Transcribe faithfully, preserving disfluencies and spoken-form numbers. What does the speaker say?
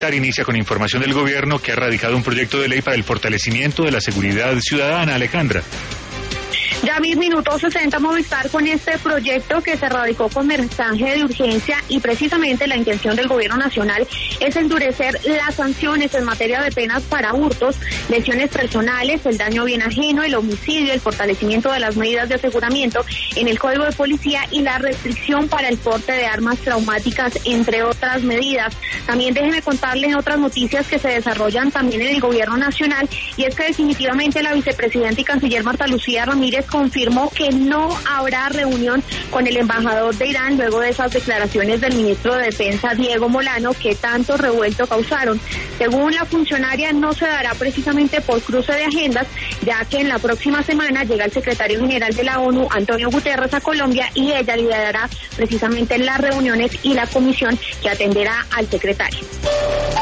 inicia con información del gobierno que ha radicado un proyecto de ley para el fortalecimiento de la seguridad ciudadana. Alejandra. Ya mis minutos sesenta Movistar con este proyecto que se radicó con mensaje de urgencia y precisamente la intención del gobierno nacional es endurecer las sanciones en materia de penas para hurtos, lesiones personales, el daño a bien ajeno, el homicidio, el fortalecimiento de las medidas de aseguramiento en el Código de Policía y la restricción para el porte de armas traumáticas, entre otras medidas. También déjenme contarles otras noticias que se desarrollan también en el gobierno nacional, y es que definitivamente la vicepresidenta y canciller Marta Lucía Ramírez confirmó que no habrá reunión con el embajador de Irán luego de esas declaraciones del ministro de Defensa Diego Molano que tanto revuelto causaron. Según la funcionaria, no se dará precisamente por cruce de agendas, ya que en la próxima semana llega el secretario general de la ONU, Antonio Guterres, a Colombia, y ella liderará precisamente las reuniones y la comisión que atenderá al secretario.